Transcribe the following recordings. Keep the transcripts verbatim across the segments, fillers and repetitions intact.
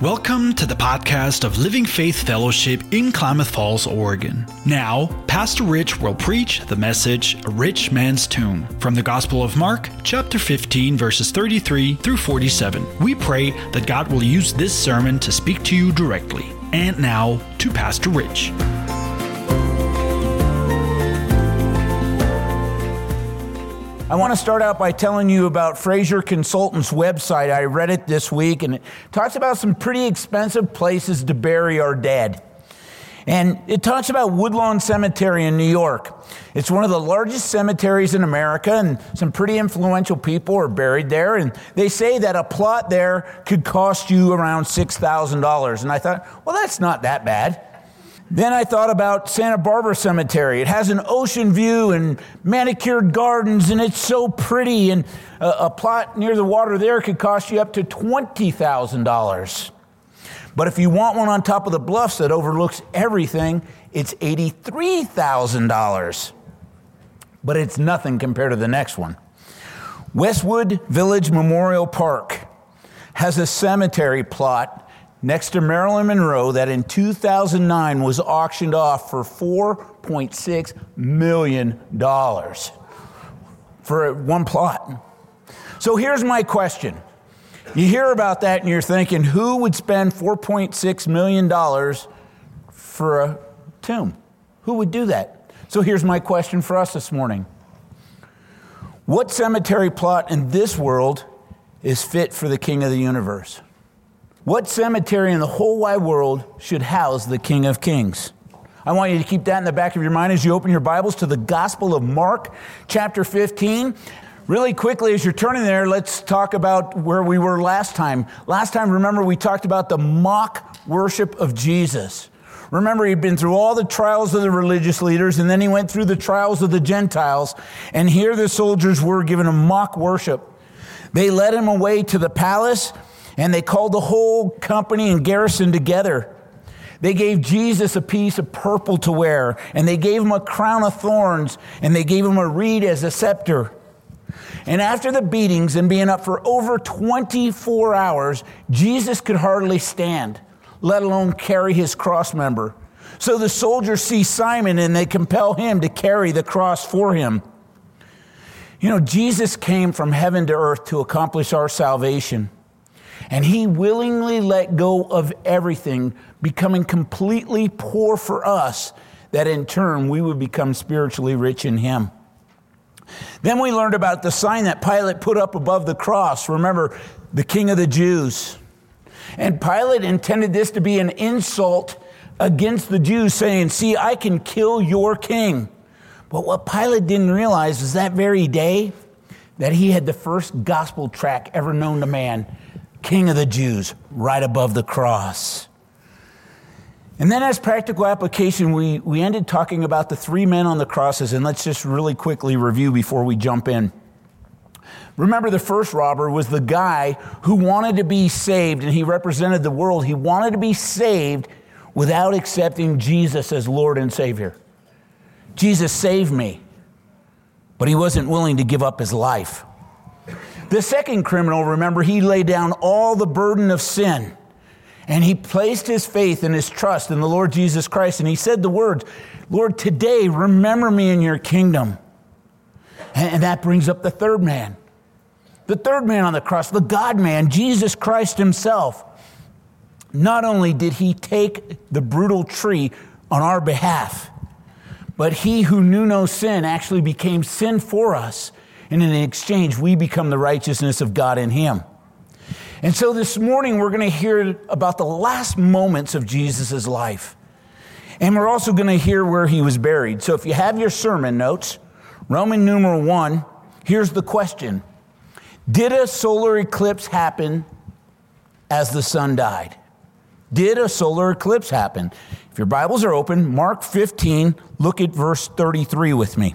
Welcome to the podcast of Living Faith Fellowship in Klamath Falls, Oregon. Now, Pastor Rich will preach the message, A Rich Man's Tomb, from the Gospel of Mark, chapter fifteen, verses thirty-three through forty-seven. We pray that God will use this sermon to speak to you directly. And now, to Pastor Rich. I want to start out by telling you about Fraser Consultants' website. I read it this week, and it talks about some pretty expensive places to bury our dead. And it talks about Woodlawn Cemetery in New York. It's one of the largest cemeteries in America, and some pretty influential people are buried there. And they say that a plot there could cost you around six thousand dollars. And I thought, well, that's not that bad. Then I thought about Santa Barbara Cemetery. It has an ocean view and manicured gardens, and it's so pretty. And a, a plot near the water there could cost you up to twenty thousand dollars. But if you want one on top of the bluffs that overlooks everything, it's eighty-three thousand dollars. But it's nothing compared to the next one. Westwood Village Memorial Park has a cemetery plot next to Marilyn Monroe that in two thousand nine was auctioned off for four point six million dollars for one plot. So here's my question. You hear about that and you're thinking, who would spend four point six million dollars for a tomb? Who would do that? So here's my question for us this morning. What cemetery plot in this world is fit for the King of the universe? What cemetery in the whole wide world should house the King of Kings? I want you to keep that in the back of your mind as you open your Bibles to the Gospel of Mark, chapter fifteen. Really quickly, as you're turning there, let's talk about where we were last time. Last time, remember, we talked about the mock worship of Jesus. Remember, he'd been through all the trials of the religious leaders, and then he went through the trials of the Gentiles, and here the soldiers were given a mock worship. They led him away to the palace, and they called the whole company and garrison together. They gave Jesus a piece of purple to wear, and they gave him a crown of thorns, and they gave him a reed as a scepter. And after the beatings and being up for over twenty-four hours, Jesus could hardly stand, let alone carry his cross member. So the soldiers see Simon, and they compel him to carry the cross for him. You know, Jesus came from heaven to earth to accomplish our salvation. And he willingly let go of everything, becoming completely poor for us, that in turn we would become spiritually rich in him. Then we learned about the sign that Pilate put up above the cross. Remember, the King of the Jews. And Pilate intended this to be an insult against the Jews, saying, see, I can kill your king. But what Pilate didn't realize is that very day that he had the first gospel tract ever known to man, King of the Jews, right above the cross. And then as practical application, we, we ended talking about the three men on the crosses, and let's just really quickly review before we jump in. Remember, the first robber was the guy who wanted to be saved, and he represented the world. He wanted to be saved without accepting Jesus as Lord and Savior. Jesus saved me, but he wasn't willing to give up his life. The second criminal, remember, he laid down all the burden of sin, and he placed his faith and his trust in the Lord Jesus Christ, and he said the words, Lord, today remember me in your kingdom. And that brings up the third man. The third man on the cross, the God-man, Jesus Christ himself. Not only did he take the brutal tree on our behalf, but he who knew no sin actually became sin for us. And in exchange, we become the righteousness of God in him. And so this morning, we're going to hear about the last moments of Jesus' life. And we're also going to hear where he was buried. So if you have your sermon notes, Roman numeral one, here's the question. Did a solar eclipse happen as the sun died? Did a solar eclipse happen? If your Bibles are open, Mark fifteen, look at verse thirty-three with me.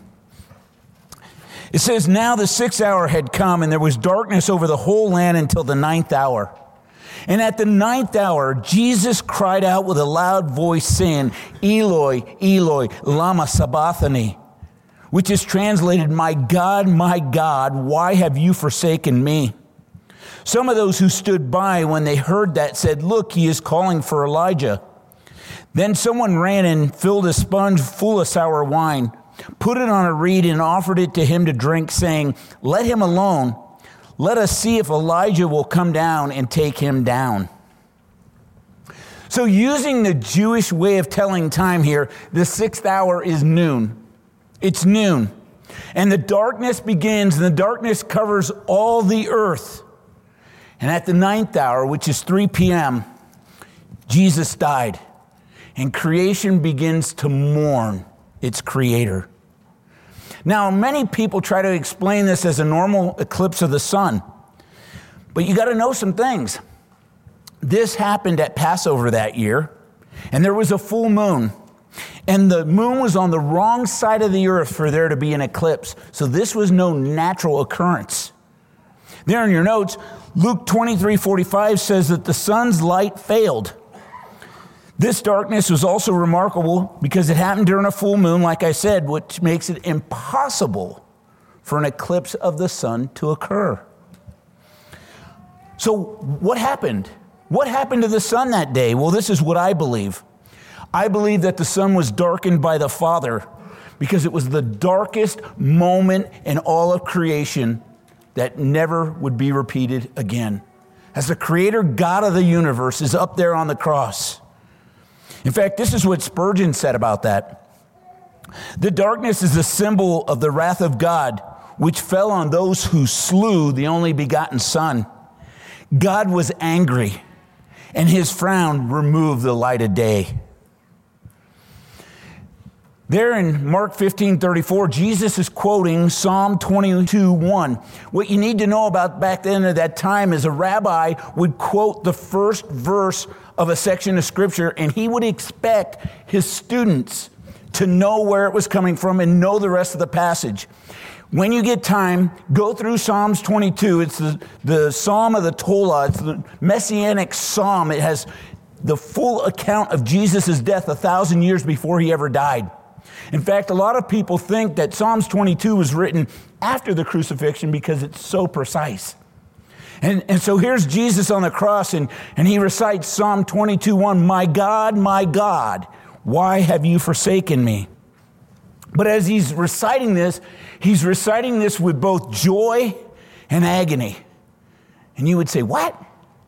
It says, now the sixth hour had come, and there was darkness over the whole land until the ninth hour. And at the ninth hour, Jesus cried out with a loud voice, saying, Eloi, Eloi, lama sabachthani, which is translated, my God, my God, why have you forsaken me? Some of those who stood by when they heard that said, "Look, he is calling for Elijah." Then someone ran and filled a sponge full of sour wine, put it on a reed and offered it to him to drink, saying, "Let him alone. Let us see if Elijah will come down and take him down." So using the Jewish way of telling time here, the sixth hour is noon. It's noon. And the darkness begins, and the darkness covers all the earth. And at the ninth hour, which is three p.m., Jesus died. And creation begins to mourn its creator. Now, many people try to explain this as a normal eclipse of the sun. But you got to know some things. This happened at Passover that year, and there was a full moon. And the moon was on the wrong side of the earth for there to be an eclipse. So this was no natural occurrence. There in your notes, Luke twenty-three forty-five says that the sun's light failed. This darkness was also remarkable because it happened during a full moon, like I said, which makes it impossible for an eclipse of the sun to occur. So what happened? What happened to the sun that day? Well, this is what I believe. I believe that the sun was darkened by the Father because it was the darkest moment in all of creation that never would be repeated again. As the creator God of the universe is up there on the cross. In fact, this is what Spurgeon said about that. The darkness is a symbol of the wrath of God, which fell on those who slew the only begotten Son. God was angry, and his frown removed the light of day. There in Mark fifteen thirty-four, Jesus is quoting Psalm twenty-two one. What you need to know about back then at that time is a rabbi would quote the first verse of a section of Scripture, and he would expect his students to know where it was coming from and know the rest of the passage. When you get time, go through Psalms twenty-two. It's the, the Psalm of the Tola. It's the Messianic Psalm. It has the full account of Jesus' death a thousand years before he ever died. In fact, a lot of people think that Psalms twenty-two was written after the crucifixion because it's so precise. And, and so here's Jesus on the cross, and, and he recites Psalm twenty-two one, "My God, my God, why have you forsaken me?" But as he's reciting this, he's reciting this with both joy and agony. And you would say, what?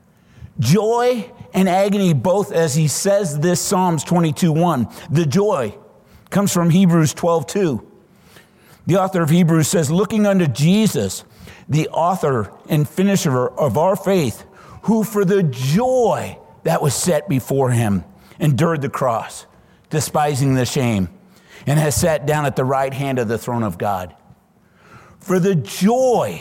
Joy and agony, both as he says this Psalms twenty-two one. The joy comes from Hebrews twelve two. The author of Hebrews says, "Looking unto Jesus, the author and finisher of our faith, who for the joy that was set before him endured the cross, despising the shame, and has sat down at the right hand of the throne of God." For the joy,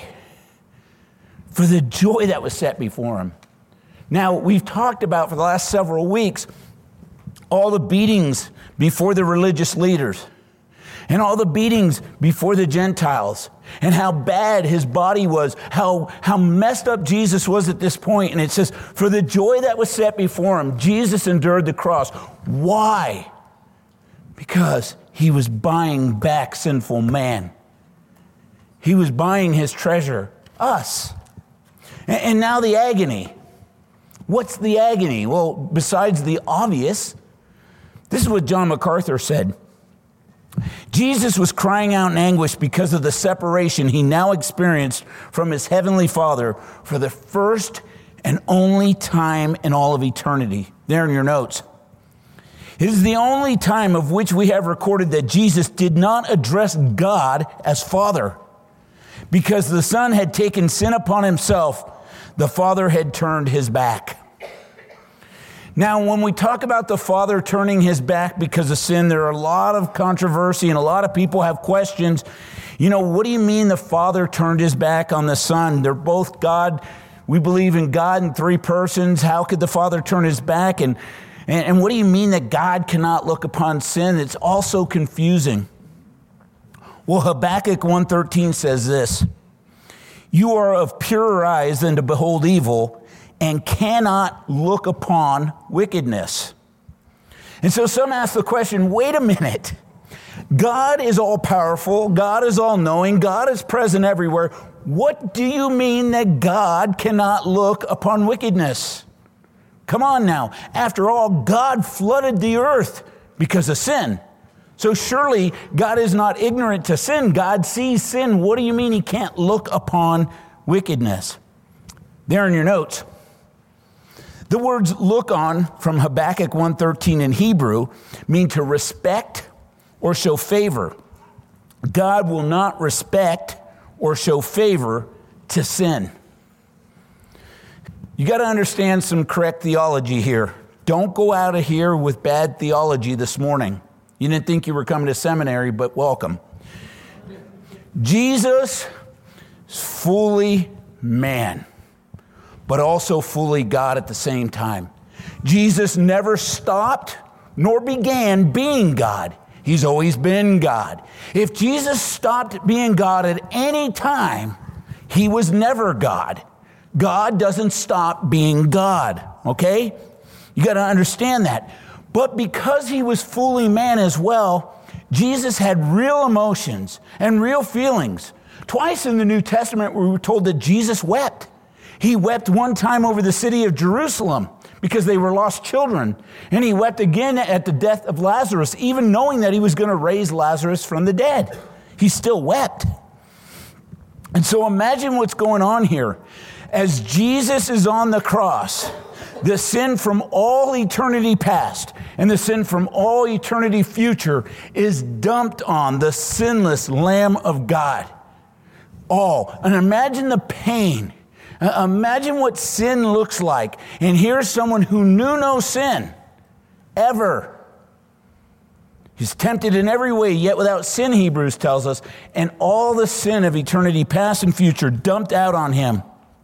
for the joy that was set before him. Now, we've talked about for the last several weeks all the beatings before the religious leaders and all the beatings before the Gentiles and how bad his body was, how, how messed up Jesus was at this point. And it says, for the joy that was set before him, Jesus endured the cross. Why? Because he was buying back sinful man. He was buying his treasure, us. And, and now the agony. What's the agony? Well, besides the obvious, this is what John MacArthur said. Jesus was crying out in anguish because of the separation he now experienced from his heavenly Father for the first and only time in all of eternity. There in your notes. It is the only time of which we have recorded that Jesus did not address God as Father. Because the Son had taken sin upon himself, the Father had turned his back. Now, when we talk about the Father turning his back because of sin, there are a lot of controversy and a lot of people have questions. You know, what do you mean the Father turned his back on the Son? They're both God. We believe in God in three persons. How could the Father turn his back? And, and, and what do you mean that God cannot look upon sin? It's also confusing. Well, Habakkuk one thirteen says this, "You are of purer eyes than to behold evil, and cannot look upon wickedness." And so some ask the question, wait a minute. God is all powerful. God is all knowing. God is present everywhere. what do you mean that God cannot look upon wickedness? Come on now. After all, God flooded the earth because of sin. So surely God is not ignorant to sin. God sees sin. What do you mean he can't look upon wickedness? There in your notes. The words look on from Habakkuk one thirteen in Hebrew mean to respect or show favor. God will not respect or show favor to sin. You got to understand some correct theology here. Don't go out of here with bad theology this morning. You didn't think you were coming to seminary, but welcome. Jesus is fully man, but also fully God at the same time. Jesus never stopped nor began being God. He's always been God. If Jesus stopped being God at any time, he was never God. God doesn't stop being God, okay? You got to understand that. But because he was fully man as well, Jesus had real emotions and real feelings. Twice in the New Testament, we were told that Jesus wept. He wept one time over the city of Jerusalem because they were lost children. And he wept again at the death of Lazarus, even knowing that he was going to raise Lazarus from the dead. He still wept. And so imagine what's going on here. As Jesus is on the cross, the sin from all eternity past and the sin from all eternity future is dumped on the sinless Lamb of God. All. And imagine the pain. Imagine what sin looks like. And here's someone who knew no sin ever. He's tempted in every way, yet without sin, Hebrews tells us, and all the sin of eternity past and future dumped out on him.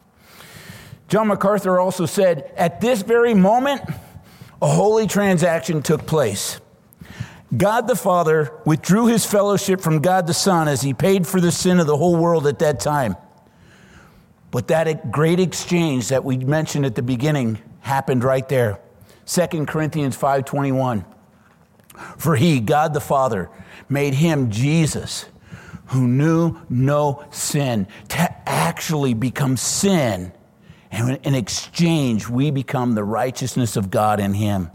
John MacArthur also said, at this very moment, a holy transaction took place. God the Father withdrew his fellowship from God the Son as he paid for the sin of the whole world at that time. But that great exchange that we mentioned at the beginning happened right there. Second Corinthians five twenty-one. For he, God the Father, made him, Jesus, who knew no sin, to actually become sin. And in exchange, we become the righteousness of God in him.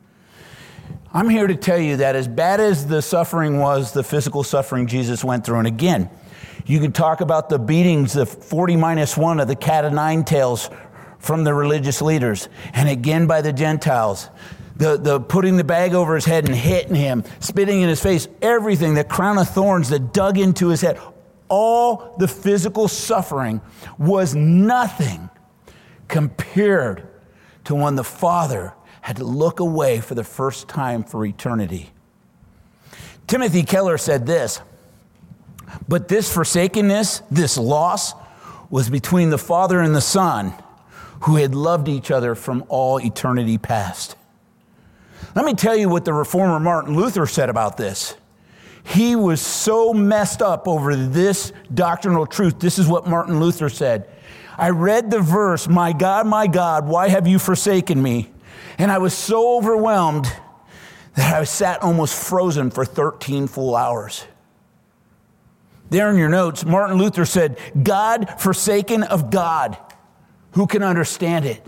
I'm here to tell you that as bad as the suffering was, the physical suffering Jesus went through, and again, you can talk about the beatings, the forty minus one of the cat of nine tails from the religious leaders, and again by the Gentiles. The, the putting the bag over his head and hitting him, spitting in his face, everything, the crown of thorns that dug into his head. All the physical suffering was nothing compared to when the Father had to look away for the first time for eternity. Timothy Keller said this, but this forsakenness, this loss, was between the Father and the Son, who had loved each other from all eternity past. Let me tell you what the reformer Martin Luther said about this. He was so messed up over this doctrinal truth. This is what Martin Luther said. I read the verse, my God, my God, why have you forsaken me? And I was so overwhelmed that I sat almost frozen for thirteen full hours. There in your notes, Martin Luther said, God forsaken of God. Who can understand it?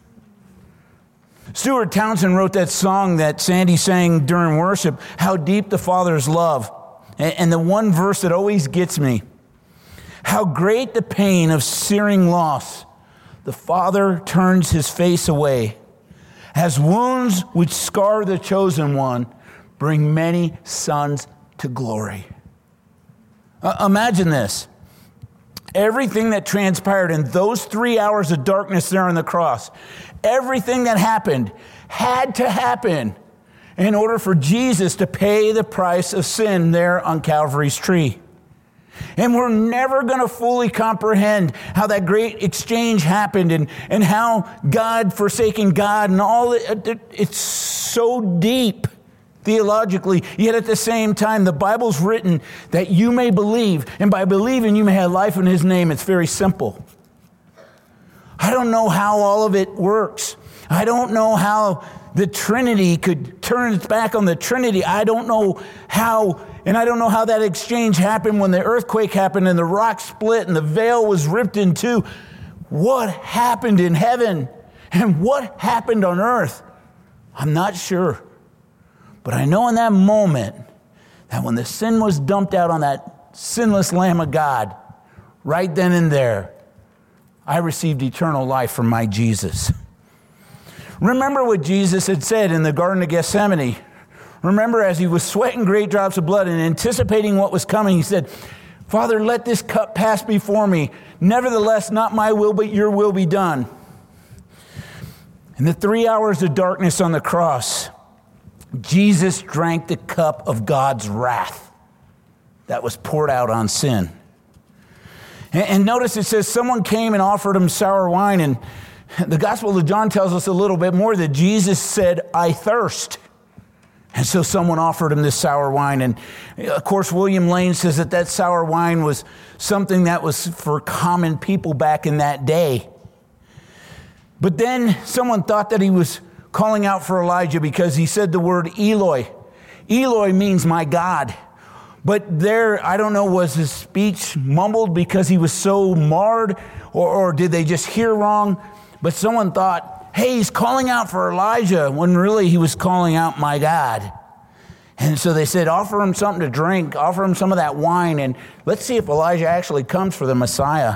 Stuart Townsend wrote that song that Sandy sang during worship, How Deep the Father's Love. And the one verse that always gets me, how great the pain of searing loss. The Father turns his face away. As wounds which scar the chosen one bring many sons to glory. Uh, imagine this. Everything that transpired in those three hours of darkness there on the cross, everything that happened had to happen in order for Jesus to pay the price of sin there on Calvary's tree. And we're never going to fully comprehend how that great exchange happened and, and how God forsaking God and all it, it's so deep theologically, yet at the same time, the Bible's written that you may believe, and by believing you may have life in his name. It's very simple. I don't know how all of it works. I don't know how the Trinity could turn its back on the Trinity. I don't know how and I don't know how that exchange happened when the earthquake happened and the rock split and the veil was ripped in two. What happened in heaven and what happened on earth? I'm not sure. But I know in that moment that when the sin was dumped out on that sinless Lamb of God, right then and there, I received eternal life from my Jesus. Remember what Jesus had said in the Garden of Gethsemane. Remember, as he was sweating great drops of blood and anticipating what was coming, he said, Father, let this cup pass before me. Nevertheless, not my will, but your will be done. In the three hours of darkness on the cross, Jesus drank the cup of God's wrath that was poured out on sin. And, and notice it says someone came and offered him sour wine, and the Gospel of John tells us a little bit more that Jesus said, I thirst. And so someone offered him this sour wine. And of course, William Lane says that that sour wine was something that was for common people back in that day. But then someone thought that he was calling out for Elijah because he said the word Eloi. Eloi means my God. But there, I don't know, was his speech mumbled because he was so marred, or, or did they just hear wrong? But someone thought, hey, he's calling out for Elijah, when really he was calling out my God. And so they said, offer him something to drink, offer him some of that wine, and let's see if Elijah actually comes for the Messiah.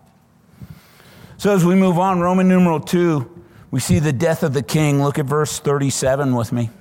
So as we move on, Roman numeral two, we see the death of the king. Look at verse thirty-seven with me.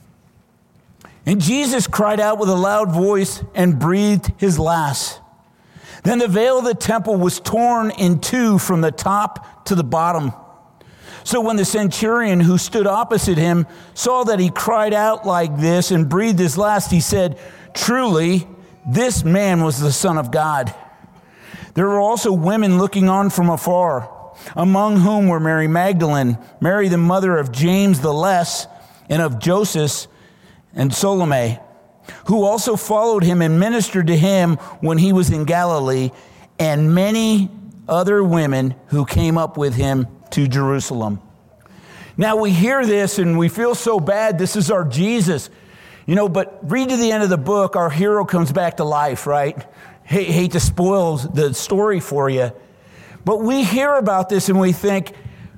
And Jesus cried out with a loud voice and breathed his last. Then the veil of the temple was torn in two from the top to the bottom. So when the centurion who stood opposite him saw that he cried out like this and breathed his last, he said, truly, this man was the Son of God. There were also women looking on from afar, among whom were Mary Magdalene, Mary the mother of James the Less, and of Joseph and Salome, who also followed him and ministered to him when he was in Galilee, and many other women who came up with him to Jerusalem. Now we hear this and we feel so bad. This is our Jesus, you know, but read to the end of the book, our hero comes back to life, right? Hate, hate to spoil the story for you. But we hear about this and we think,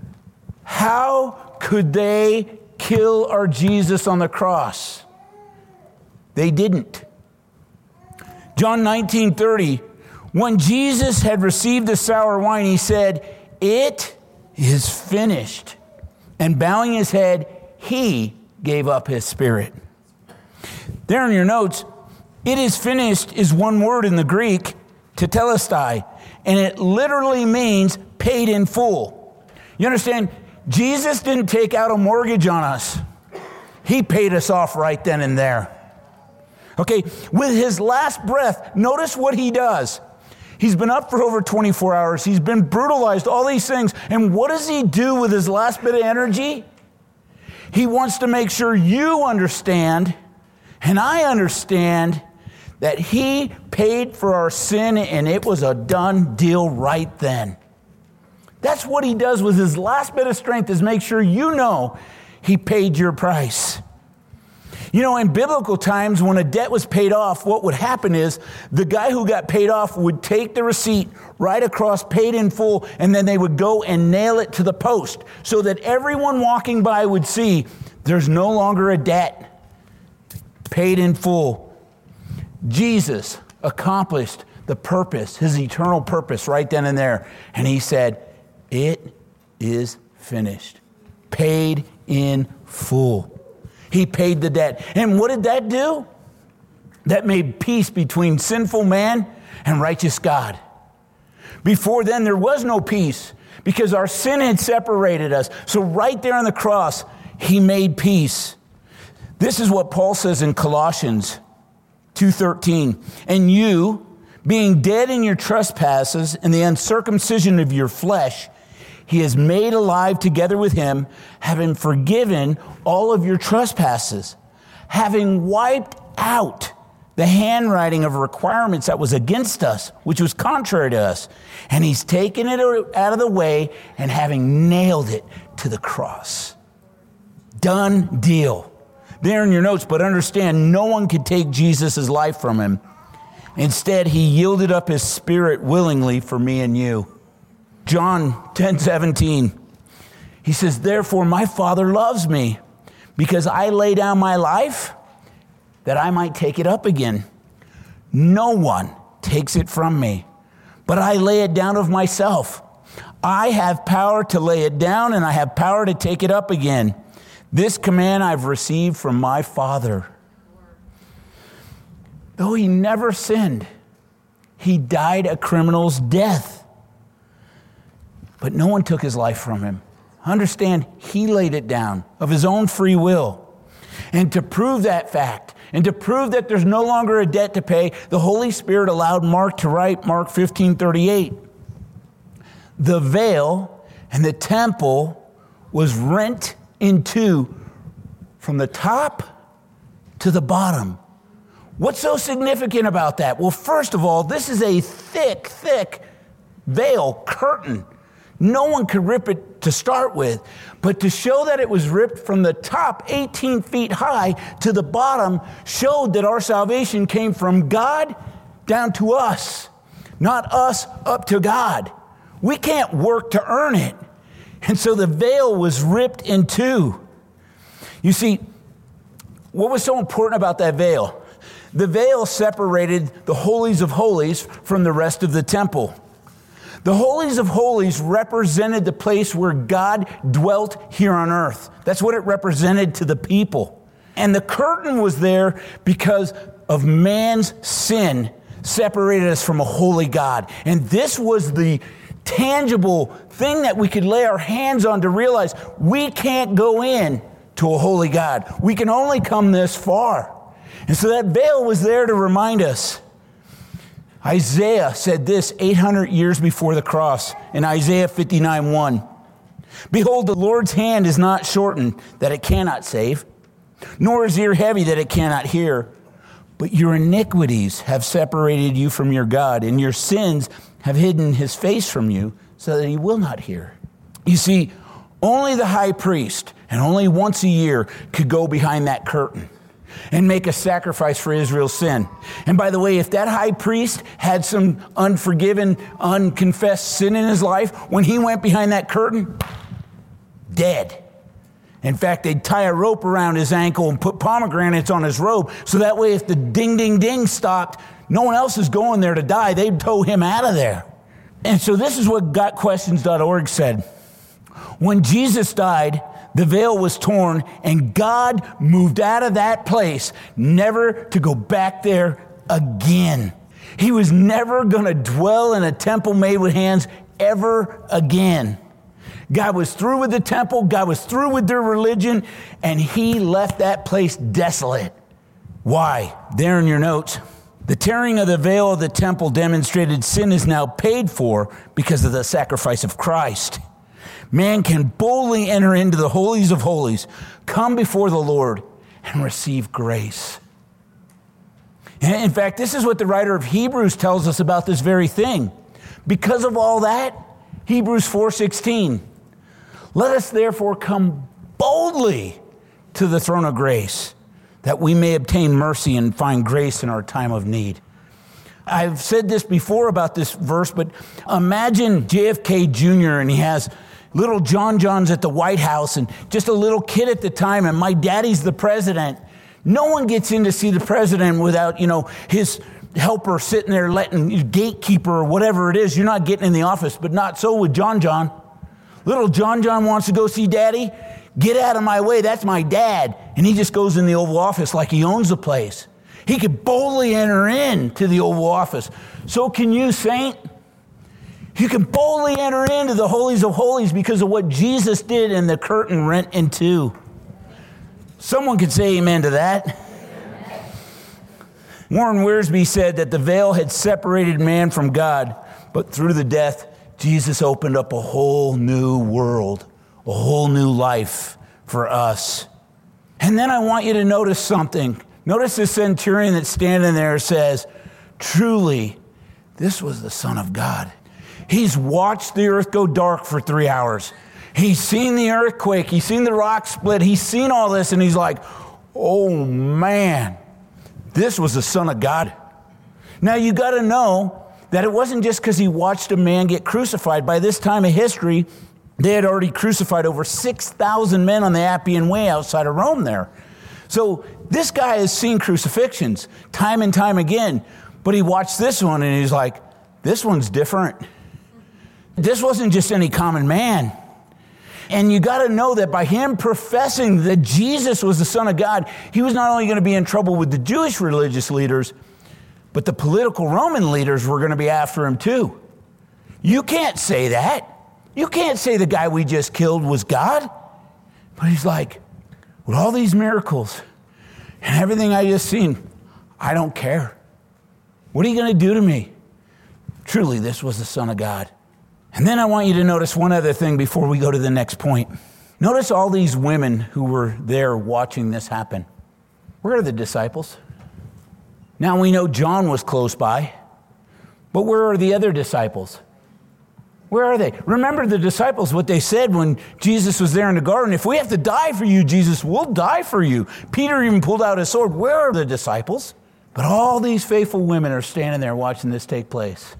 how could they kill our Jesus on the cross? They didn't. John nineteen thirty, when Jesus had received the sour wine, he said, it is finished. And bowing his head, he gave up his spirit. There in your notes, it is finished is one word in the Greek, tetelestai, and it literally means paid in full. You understand? Jesus didn't take out a mortgage on us. He paid us off right then and there. Okay, with his last breath, notice what he does. He's been up for over twenty-four hours. He's been brutalized, all these things. And what does he do with his last bit of energy? He wants to make sure you understand, and I understand, that he paid for our sin and it was a done deal right then. That's what he does with his last bit of strength, is make sure you know he paid your price. You know, in biblical times, when a debt was paid off, what would happen is the guy who got paid off would take the receipt right across, paid in full, and then they would go and nail it to the post so that everyone walking by would see there's no longer a debt. Paid in full. Jesus accomplished the purpose, his eternal purpose right then and there. And he said, it is finished. Paid in full. He paid the debt. And what did that do? That made peace between sinful man and righteous God. Before then, there was no peace because our sin had separated us. So right there on the cross, he made peace. This is what Paul says in Colossians two thirteen. And you, being dead in your trespasses and the uncircumcision of your flesh, he has made alive together with him, having forgiven all of your trespasses, having wiped out the handwriting of requirements that was against us, which was contrary to us. And he's taken it out of the way and having nailed it to the cross. Done deal. there in your notes, but understand no one could take Jesus' life from him. Instead, he yielded up his spirit willingly for me and you. John ten seventeen, he says, therefore my Father loves me because I lay down my life that I might take it up again. No one takes it from me, but I lay it down of myself. I have power to lay it down and I have power to take it up again. This command I've received from my Father. Though he never sinned, he died a criminal's death. But no one took his life from him. Understand, he laid it down of his own free will. And to prove that fact, and to prove that there's no longer a debt to pay, the Holy Spirit allowed Mark to write Mark fifteen thirty-eight. The veil and the temple was rent in two from the top to the bottom. What's so significant about that? Well, first of all, this is a thick, thick veil, curtain. No one could rip it to start with, but to show that it was ripped from the top eighteen feet high to the bottom showed that our salvation came from God down to us, not us up to God. We can't work to earn it. And so the veil was ripped in two. You see, what was so important about that veil? The veil separated the holies of holies from the rest of the temple. The holies of holies represented the place where God dwelt here on earth. That's what it represented to the people. And the curtain was there because of man's sin separated us from a holy God. And this was the tangible thing that we could lay our hands on to realize we can't go in to a holy God. We can only come this far. And so that veil was there to remind us. Isaiah said this eight hundred years before the cross in Isaiah fifty-nine one. Behold, the Lord's hand is not shortened that it cannot save, nor is ear heavy that it cannot hear. But your iniquities have separated you from your God, and your sins have hidden his face from you so that he will not hear. You see, only the high priest, and only once a year, could go behind that curtain and make a sacrifice for Israel's sin. And by the way, if that high priest had some unforgiven, unconfessed sin in his life, when he went behind that curtain, dead. In fact, they'd tie a rope around his ankle and put pomegranates on his robe, so that way if the ding, ding, ding stopped, no one else is going there to die. They'd tow him out of there. And so this is what got questions dot org said. When Jesus died, the veil was torn, and God moved out of that place, never to go back there again. He was never going to dwell in a temple made with hands ever again. God was through with the temple. God was through with their religion, and he left that place desolate. Why? There in your notes. The tearing of the veil of the temple demonstrated sin is now paid for because of the sacrifice of Christ. Man can boldly enter into the holies of holies, come before the Lord, and receive grace. In fact, this is what the writer of Hebrews tells us about this very thing. Because of all that, Hebrews four sixteen, let us therefore come boldly to the throne of grace, that we may obtain mercy and find grace in our time of need. I've said this before about this verse, but imagine J F K Junior and he has little John Johns at the White House and just a little kid at the time, and my daddy's the president. No one gets in to see the president without, you know, his helper sitting there letting, gatekeeper or whatever it is. You're not getting in the office, but not so with John John. Little John John wants to go see daddy. Get out of my way, that's my dad. And he just goes in the Oval Office like he owns the place. He could boldly enter in to the Oval Office. So can you, saint. You can boldly enter into the holies of holies because of what Jesus did, and the curtain rent in two. Someone could say amen to that. Amen. Warren Wiersbe said that the veil had separated man from God, but through the death, Jesus opened up a whole new world, a whole new life for us. And then I want you to notice something. Notice the centurion that's standing there says, truly, this was the Son of God. He's watched the earth go dark for three hours. He's seen the earthquake. He's seen the rock split. He's seen all this, and he's like, oh man, this was the Son of God. Now you got to know that it wasn't just because he watched a man get crucified. By this time of history, they had already crucified over six thousand men on the Appian Way outside of Rome there. So this guy has seen crucifixions time and time again, but he watched this one and he's like, this one's different. This wasn't just any common man. And you got to know that by him professing that Jesus was the Son of God, he was not only going to be in trouble with the Jewish religious leaders, but the political Roman leaders were going to be after him too. You can't say that. You can't say the guy we just killed was God. But he's like, with all these miracles and everything I just seen, I don't care. What are you going to do to me? Truly, this was the Son of God. And then I want you to notice one other thing before we go to the next point. Notice all these women who were there watching this happen. Where are the disciples? Now we know John was close by, but where are the other disciples? Where are they? Remember the disciples, what they said when Jesus was there in the garden. If we have to die for you, Jesus, we'll die for you. Peter even pulled out his sword. Where are the disciples? But all these faithful women are standing there watching this take place.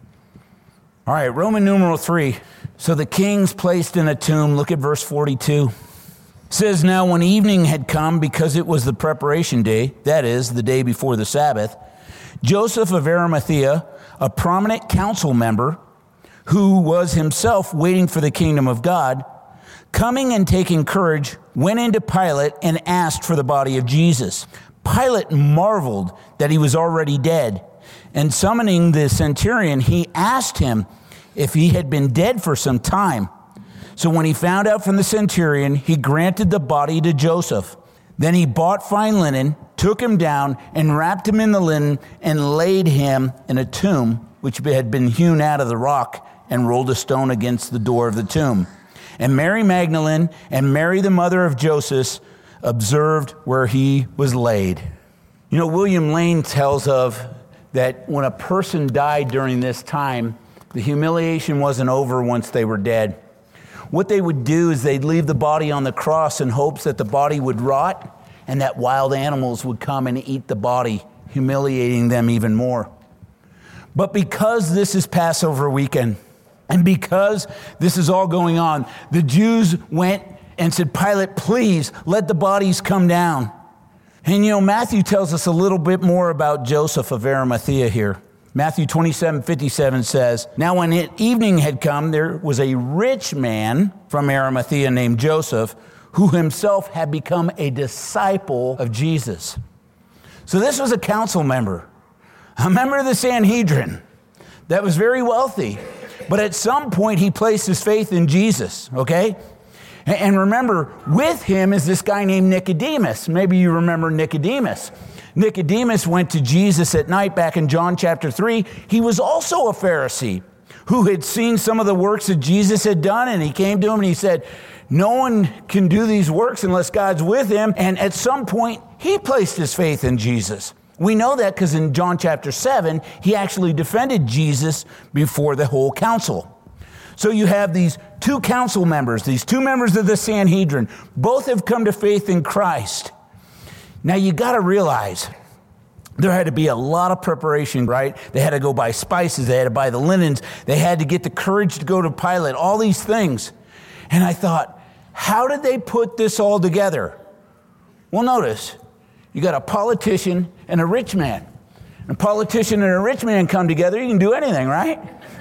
All right, Roman numeral three. So the king's placed in a tomb. Look at verse forty-two. It says, now when evening had come, because it was the preparation day, that is, the day before the Sabbath, Joseph of Arimathea, a prominent council member, who was himself waiting for the kingdom of God, coming and taking courage, went into Pilate and asked for the body of Jesus. Pilate marveled that he was already dead, and summoning the centurion, he asked him if he had been dead for some time. So when he found out from the centurion, he granted the body to Joseph. Then he bought fine linen, took him down, and wrapped him in the linen, and laid him in a tomb which had been hewn out of the rock, and rolled a stone against the door of the tomb. And Mary Magdalene and Mary, the mother of Joseph, observed where he was laid. You know, William Lane tells of that when a person died during this time, the humiliation wasn't over once they were dead. What they would do is they'd leave the body on the cross in hopes that the body would rot and that wild animals would come and eat the body, humiliating them even more. But because this is Passover weekend, and because this is all going on, the Jews went and said, Pilate, please let the bodies come down. And you know, Matthew tells us a little bit more about Joseph of Arimathea here. Matthew twenty-seven fifty-seven says, now when it evening had come, there was a rich man from Arimathea named Joseph, who himself had become a disciple of Jesus. So this was a council member, a member of the Sanhedrin that was very wealthy. But at some point, he placed his faith in Jesus, okay? And remember, with him is this guy named Nicodemus. Maybe you remember Nicodemus. Nicodemus went to Jesus at night back in John chapter three. He was also a Pharisee who had seen some of the works that Jesus had done, and he came to him and he said, no one can do these works unless God's with him. And at some point, he placed his faith in Jesus. We know that because in John chapter seven, he actually defended Jesus before the whole council. So you have these two council members, these two members of the Sanhedrin, both have come to faith in Christ. Now you got to realize there had to be a lot of preparation, right? They had to go buy spices, they had to buy the linens, they had to get the courage to go to Pilate, all these things. And I thought, how did they put this all together? Well, notice, you got a politician and a rich man. A politician and a rich man come together, you can do anything, right?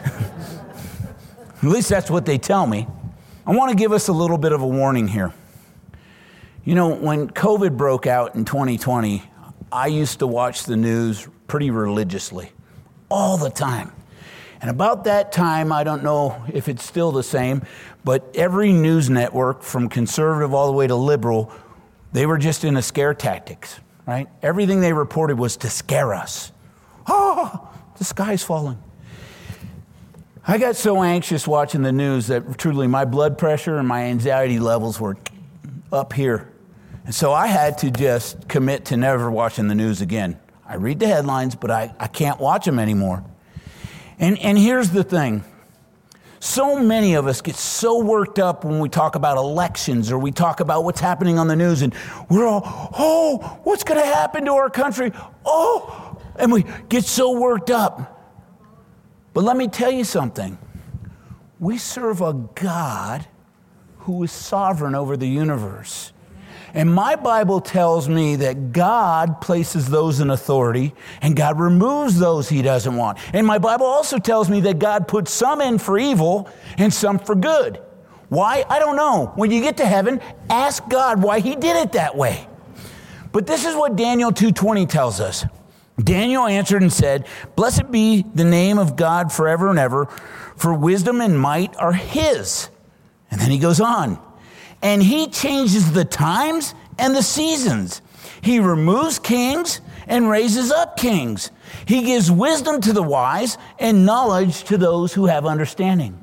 At least that's what they tell me. I want to give us a little bit of a warning here. You know, when COVID broke out in twenty twenty, I used to watch the news pretty religiously, all the time. And about that time, I don't know if it's still the same, but every news network, from conservative all the way to liberal, they were just into scare tactics, right? Everything they reported was to scare us. Oh, the sky's falling. I got so anxious watching the news that truly my blood pressure and my anxiety levels were up here. And so I had to just commit to never watching the news again. I read the headlines, but I, I can't watch them anymore. And, and here's the thing. So many of us get so worked up when we talk about elections or we talk about what's happening on the news, and we're all, oh, what's going to happen to our country? Oh, and we get so worked up. But let me tell you something. We serve a God who is sovereign over the universe. And my Bible tells me that God places those in authority and God removes those he doesn't want. And my Bible also tells me that God puts some in for evil and some for good. Why? I don't know. When you get to heaven, ask God why he did it that way. But this is what Daniel two twenty tells us. Daniel answered and said, "Blessed be the name of God forever and ever, for wisdom and might are his." And then he goes on. And he changes the times and the seasons. He removes kings and raises up kings. He gives wisdom to the wise and knowledge to those who have understanding.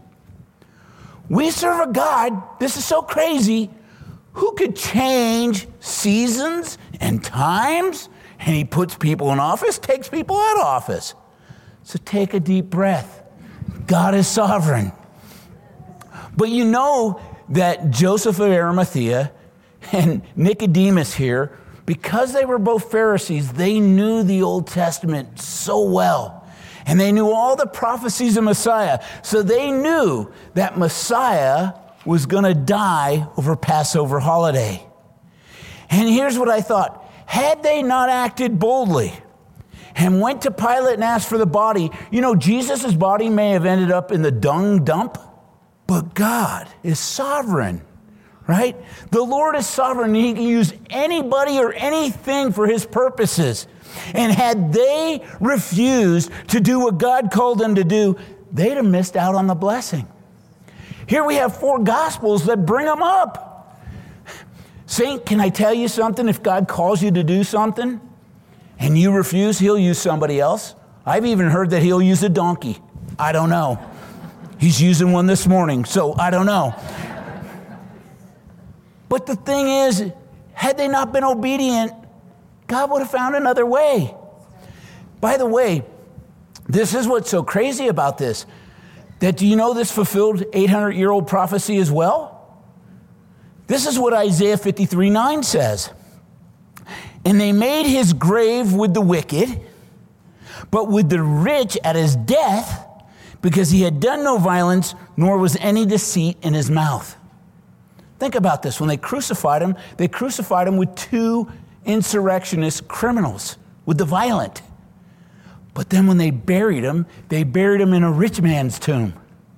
We serve a God, this is so crazy, who could change seasons and times, and he puts people in office, takes people out of office. So take a deep breath. God is sovereign. But you know that Joseph of Arimathea and Nicodemus here, because they were both Pharisees, they knew the Old Testament so well. And they knew all the prophecies of Messiah. So they knew that Messiah was going to die over Passover holiday. And here's what I thought. Had they not acted boldly and went to Pilate and asked for the body, you know, Jesus' body may have ended up in the dung dump. But God is sovereign, right? The Lord is sovereign. He can use anybody or anything for his purposes. And had they refused to do what God called them to do, they'd have missed out on the blessing. Here we have four gospels that bring them up. Saint, can I tell you something? If God calls you to do something and you refuse, he'll use somebody else. I've even heard that he'll use a donkey. I don't know. He's using one this morning, so I don't know. But the thing is, had they not been obedient, God would have found another way. By the way, this is what's so crazy about this, that do you know this fulfilled eight hundred year old prophecy as well? This is what Isaiah fifty-three nine says. And they made his grave with the wicked, but with the rich at his death, because he had done no violence, nor was any deceit in his mouth. Think about this. When they crucified him, they crucified him with two insurrectionist criminals, with the violent. But then when they buried him, they buried him in a rich man's tomb.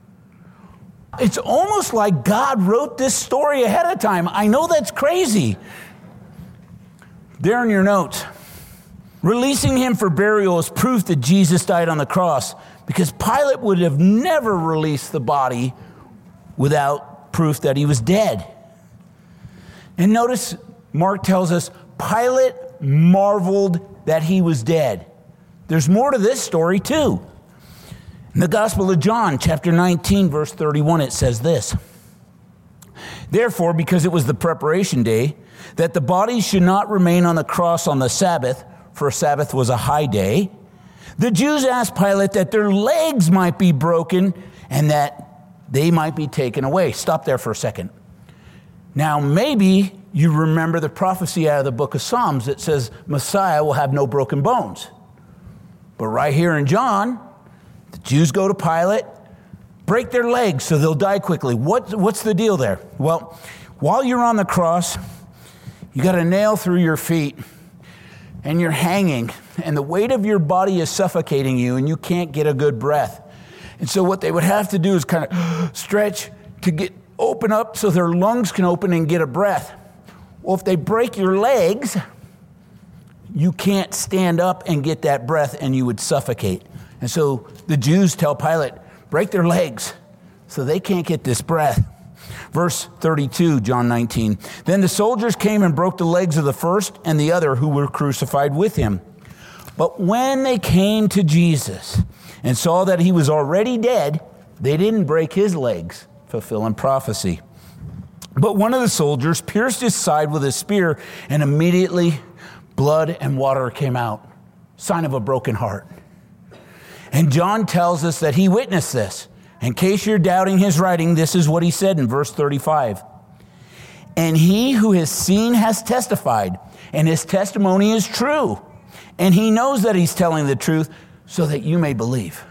It's almost like God wrote this story ahead of time. I know that's crazy. There in your notes. Releasing him for burial is proof that Jesus died on the cross, because Pilate would have never released the body without proof that he was dead. And notice Mark tells us Pilate marveled that he was dead. There's more to this story too. In the Gospel of John, chapter nineteen, verse thirty-one, it says this. Therefore, because it was the preparation day, that the body should not remain on the cross on the Sabbath, for Sabbath was a high day, the Jews asked Pilate that their legs might be broken and that they might be taken away. Stop there for a second. Now, maybe you remember the prophecy out of the book of Psalms that says Messiah will have no broken bones. But right here in John, the Jews go to Pilate, break their legs so they'll die quickly. What, what's the deal there? Well, while you're on the cross, you got a nail through your feet and you're hanging, and the weight of your body is suffocating you, and you can't get a good breath. And so what they would have to do is kind of stretch to get open up so their lungs can open and get a breath. Well, if they break your legs, you can't stand up and get that breath, and you would suffocate. And so the Jews tell Pilate, break their legs so they can't get this breath. Verse thirty-two, John nineteen. Then the soldiers came and broke the legs of the first and the other who were crucified with him. But when they came to Jesus and saw that he was already dead, they didn't break his legs, fulfilling prophecy. But one of the soldiers pierced his side with a spear, and immediately blood and water came out. Sign of a broken heart. And John tells us that he witnessed this. In case you're doubting his writing, this is what he said in verse thirty-five. And he who has seen has testified, and his testimony is true. And he knows that he's telling the truth so that you may believe.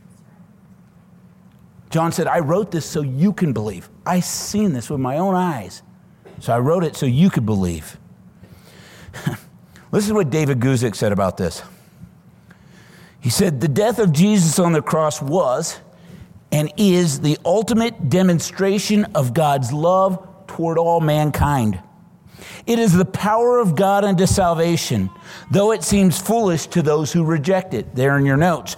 John said, I wrote this so you can believe. I seen this with my own eyes. So I wrote it so you could believe. Listen to what David Guzik said about this. He said, the death of Jesus on the cross was and is the ultimate demonstration of God's love toward all mankind. It is the power of God unto salvation, though it seems foolish to those who reject it. There in your notes.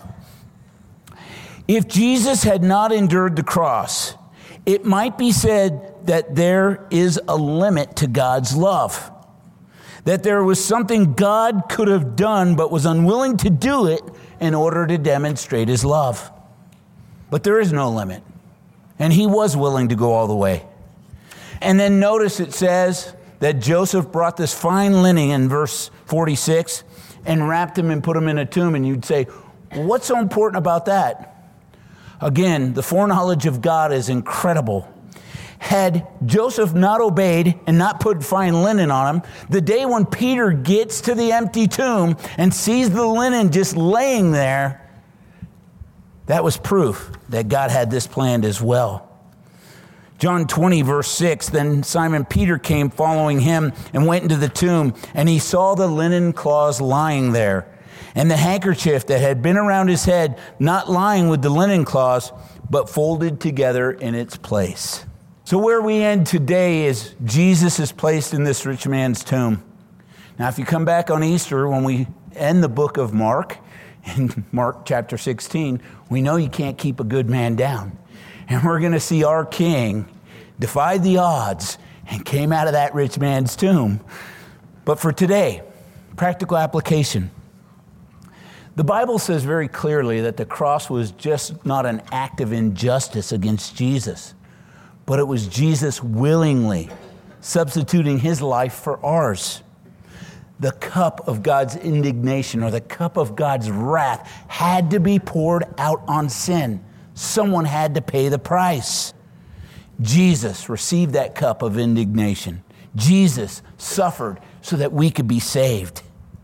If Jesus had not endured the cross, it might be said that there is a limit to God's love. That there was something God could have done but was unwilling to do it in order to demonstrate his love. But there is no limit. And he was willing to go all the way. And then notice it says that Joseph brought this fine linen in verse forty-six and wrapped him and put him in a tomb. And you'd say, what's so important about that? Again, the foreknowledge of God is incredible. Had Joseph not obeyed and not put fine linen on him, the day when Peter gets to the empty tomb and sees the linen just laying there, that was proof that God had this planned as well. John twenty, verse six, then Simon Peter came following him and went into the tomb, and he saw the linen cloths lying there, and the handkerchief that had been around his head, not lying with the linen cloths, but folded together in its place. So where we end today is Jesus is placed in this rich man's tomb. Now, if you come back on Easter, when we end the book of Mark, in Mark chapter sixteen, we know you can't keep a good man down. And we're going to see our King defied the odds and came out of that rich man's tomb. But for today, practical application. The Bible says very clearly that the cross was just not an act of injustice against Jesus, but it was Jesus willingly substituting his life for ours. The cup of God's indignation or the cup of God's wrath had to be poured out on sin. Someone had to pay the price. Jesus received that cup of indignation. Jesus suffered so that we could be saved.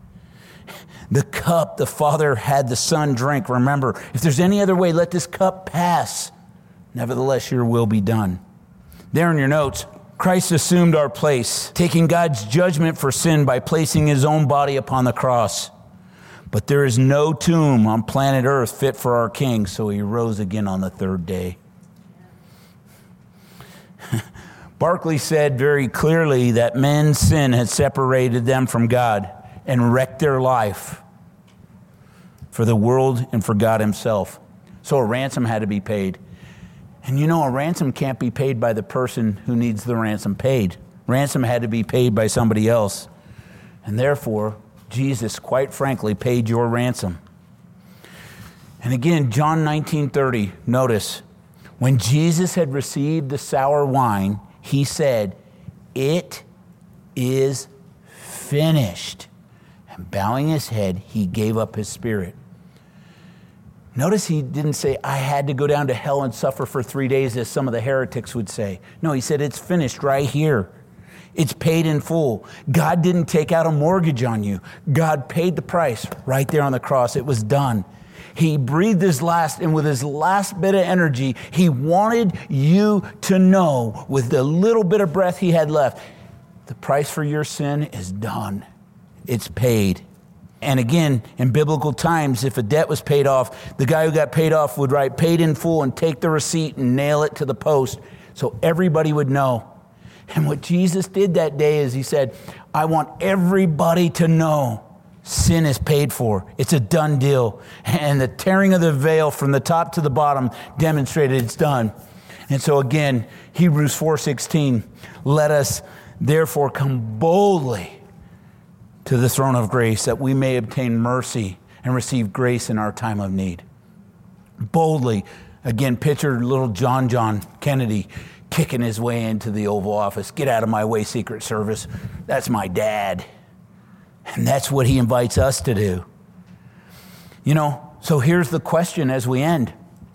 The cup the Father had the Son drink. Remember, if there's any other way, let this cup pass. Nevertheless, your will be done. There in your notes, Christ assumed our place, taking God's judgment for sin by placing his own body upon the cross. But there is no tomb on planet Earth fit for our King, so he rose again on the third day. Barclay said very clearly that men's sin had separated them from God and wrecked their life for the world and for God himself. So a ransom had to be paid. And you know, a ransom can't be paid by the person who needs the ransom paid. Ransom had to be paid by somebody else. And therefore, Jesus, quite frankly, paid your ransom. And again, John nineteen thirty, notice, when Jesus had received the sour wine, he said, "It is finished." And bowing his head, he gave up his spirit. Notice he didn't say, "I had to go down to hell and suffer for three days, as some of the heretics would say. No, he said, it's finished right here. It's paid in full. God didn't take out a mortgage on you. God paid the price right there on the cross. It was done. He breathed his last, and with his last bit of energy, he wanted you to know, with the little bit of breath he had left, the price for your sin is done. It's paid. And again, in biblical times, if a debt was paid off, the guy who got paid off would write paid in full and take the receipt and nail it to the post so everybody would know. And what Jesus did that day is he said, I want everybody to know sin is paid for. It's a done deal. And the tearing of the veil from the top to the bottom demonstrated it's done. And so again, Hebrews four sixteen, let us therefore come boldly to the throne of grace that we may obtain mercy and receive grace in our time of need. Boldly. Again, picture little John John Kennedy kicking his way into the Oval Office. Get out of my way, Secret Service. That's my dad. And that's what he invites us to do. You know, so here's the question as we end.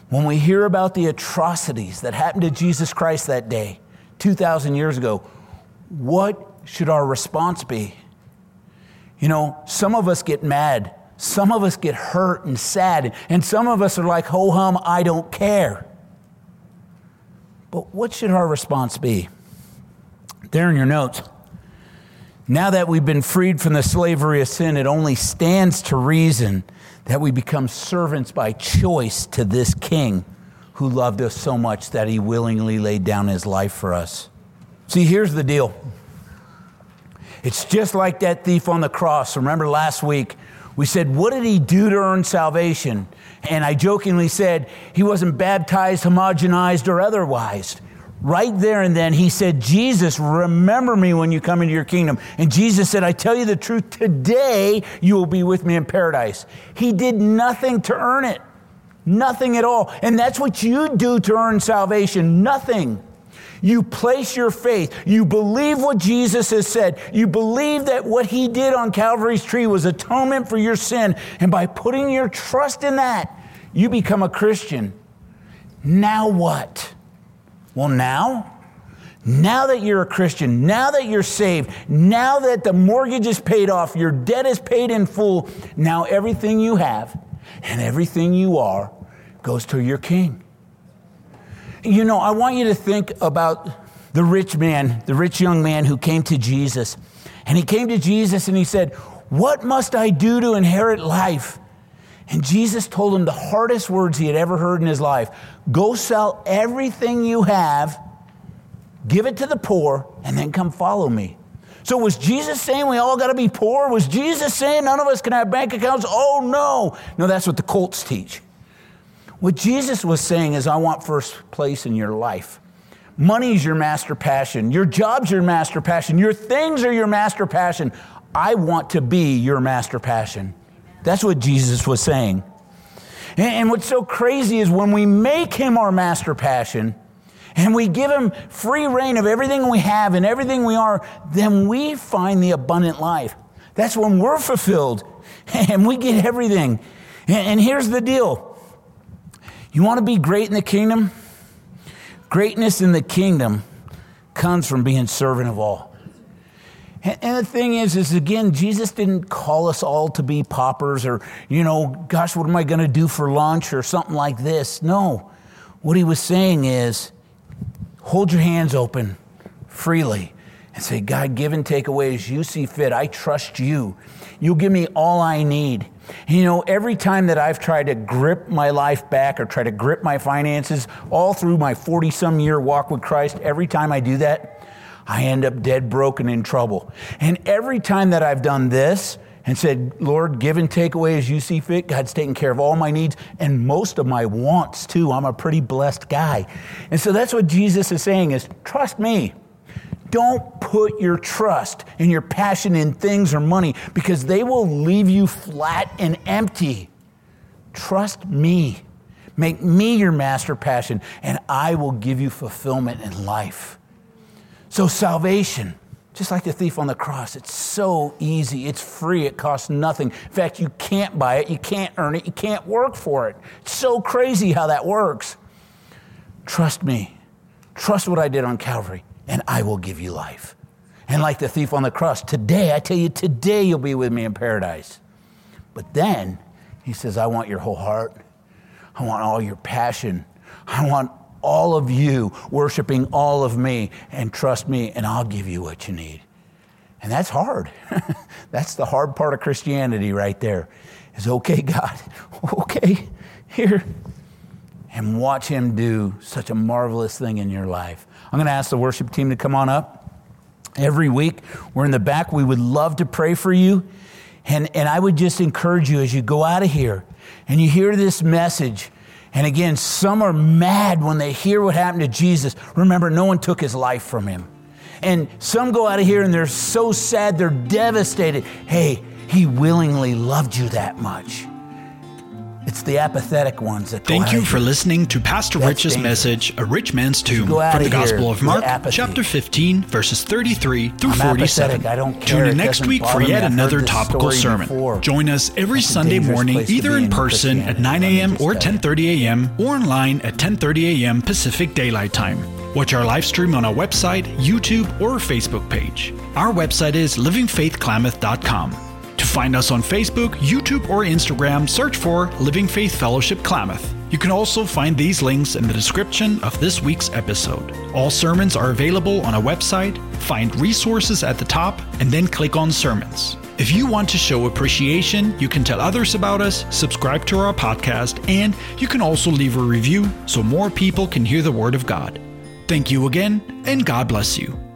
when we hear about the atrocities that happened to Jesus Christ that day, two thousand years ago, what should our response be? You know, some of us get mad. Some of us get hurt and sad. And some of us are like, ho-hum, I don't care. But what should our response be? There in your notes. Now that we've been freed from the slavery of sin, it only stands to reason that we become servants by choice to this King who loved us so much that he willingly laid down his life for us. See, here's the deal. It's just like that thief on the cross. Remember last week, we said, what did he do to earn salvation? And I jokingly said, he wasn't baptized, homogenized, or otherwise. Right there and then, he said, Jesus, remember me when you come into your kingdom. And Jesus said, I tell you the truth, today you will be with me in paradise. He did nothing to earn it. Nothing at all. And that's what you do to earn salvation. Nothing. You place your faith. You believe what Jesus has said. You believe that what he did on Calvary's tree was atonement for your sin. And by putting your trust in that, you become a Christian. Now what? Well, now, now that you're a Christian, now that you're saved, now that the mortgage is paid off, your debt is paid in full, now everything you have and everything you are goes to your King. You know, I want you to think about the rich man, the rich young man who came to Jesus. And he came to Jesus and he said, what must I do to inherit life? And Jesus told him the hardest words he had ever heard in his life. Go sell everything you have, give it to the poor, and then come follow me. So was Jesus saying we all got to be poor? Was Jesus saying none of us can have bank accounts? Oh, no. No, that's what the cults teach. What Jesus was saying is, I want first place in your life. Money's your master passion. Your job's your master passion. Your things are your master passion. I want to be your master passion. That's what Jesus was saying. And what's so crazy is when we make him our master passion and we give him free reign of everything we have and everything we are, then we find the abundant life. That's when we're fulfilled and we get everything. And here's the deal. You want to be great in the kingdom? Greatness in the kingdom comes from being servant of all. And the thing is, is again, Jesus didn't call us all to be paupers or, you know, gosh, what am I going to do for lunch or something like this? No. What he was saying is, hold your hands open freely and say, God, give and take away as you see fit. I trust you. You'll give me all I need. And you know, every time that I've tried to grip my life back or try to grip my finances all through my forty-some year walk with Christ, every time I do that, I end up dead broke and in trouble. And every time that I've done this and said, Lord, give and take away as you see fit, God's taking care of all my needs and most of my wants too. I'm a pretty blessed guy. And so that's what Jesus is saying is, trust me. Don't put your trust and your passion in things or money because they will leave you flat and empty. Trust me. Make me your master passion and I will give you fulfillment in life. So salvation, just like the thief on the cross, it's so easy. It's free. It costs nothing. In fact, you can't buy it. You can't earn it. You can't work for it. It's so crazy how that works. Trust me. Trust what I did on Calvary, and I will give you life. And like the thief on the cross, today, I tell you, today you'll be with me in paradise. But then he says, I want your whole heart. I want all your passion. I want all of you worshiping all of me, and trust me, and I'll give you what you need. And that's hard. That's the hard part of Christianity right there. Is okay, God, okay, here. And watch him do such a marvelous thing in your life. I'm going to ask the worship team to come on up. Every week, we're in the back. We would love to pray for you. And, and I would just encourage you as you go out of here and you hear this message. And again, some are mad when they hear what happened to Jesus. Remember, no one took his life from him. And some go out of here and they're so sad, they're devastated. Hey, he willingly loved you that much. It's the apathetic ones that go Thank out you of for here. listening to Pastor That's Rich's dangerous. message, A Rich Man's Tomb, go out from the of here Gospel of with Mark, apathy. chapter fifteen, verses thirty-three through I'm forty-seven. apathetic. I don't care. Tune It in next doesn't week for bother me. yet I've another heard this topical story sermon. before. Join us every That's a Sunday dangerous morning, place to either be in in person at Christianity, nine let me a.m. just or tell you. ten thirty a.m. or online at ten thirty a.m. Pacific Daylight Time. Watch our live stream on our website, YouTube, or Facebook page. Our website is living faith klamath dot com. To find us on Facebook, YouTube, or Instagram, search for Living Faith Fellowship Klamath. You can also find these links in the description of this week's episode. All sermons are available on our website. Find resources at the top and then click on Sermons. If you want to show appreciation, you can tell others about us, subscribe to our podcast, and you can also leave a review so more people can hear the Word of God. Thank you again, and God bless you.